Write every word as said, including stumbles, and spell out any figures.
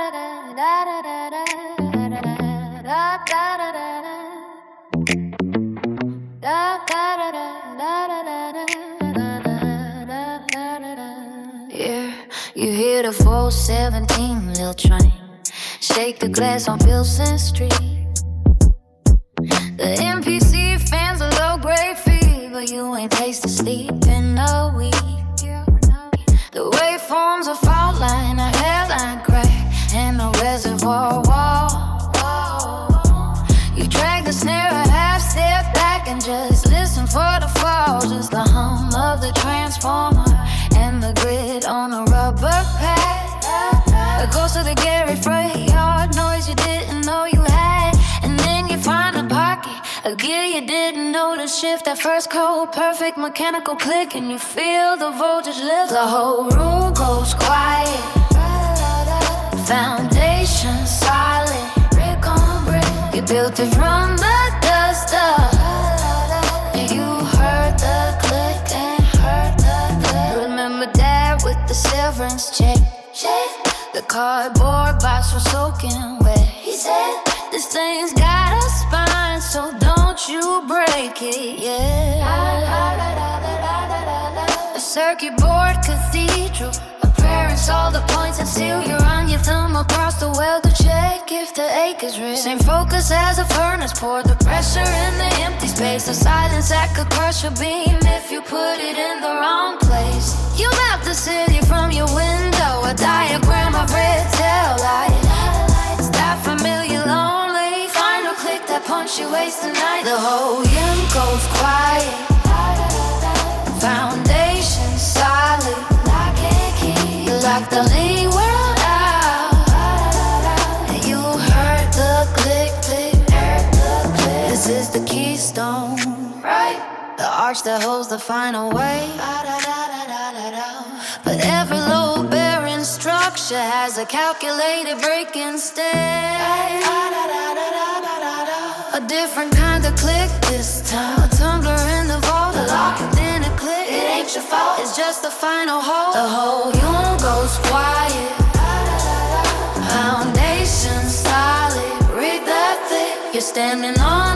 Yeah, you hear the four seventeen little train shake the glass on Pilsen Street. The N P C fans a low-grade fee, but you ain't tasted sleep in a week. The waveforms a fault line, a hairline crack, and a reservoir wall. You drag the snare a half step back and just listen for the fall. Just the hum of the transformer and the grid on a rubber pad. The ghost of the Gary Freyard noise you didn't know you had. And then you find a pocket, a gear you didn't know to shift. That first cold, perfect mechanical click, and you feel the voltage lift. The whole room goes quiet, foundation solid, brick on brick. You built it from the dust up. You heard the click and heard the click. Remember Dad with the severance check. The cardboard box was soaking wet. He said, this thing's got a spine, so don't you break it, yeah. A circuit board cathedral, a prayer and all the points and seal. You run your thumb across the well to check if the ache is real. Same focus as a furnace, pour the pressure in the empty space. A silence that could crush a beam if you put it in the wrong place. You map the city from your window, a diagram of red tail lights. That familiar lonely final click that punctuates the night. The whole yin goes quiet, foundation solid, lock and key. You lock the lead world out, and you heard the click, click, heard the click. This is the keystone, right? The arch that holds the final way. But every load-bearing structure has a calculated breaking state. A different kind of click this time. A tumbler in the vault, a lock and then a click. It ain't your fault, it's just the final hold. The whole room goes quiet, foundation solid, breathe that thick. You're standing on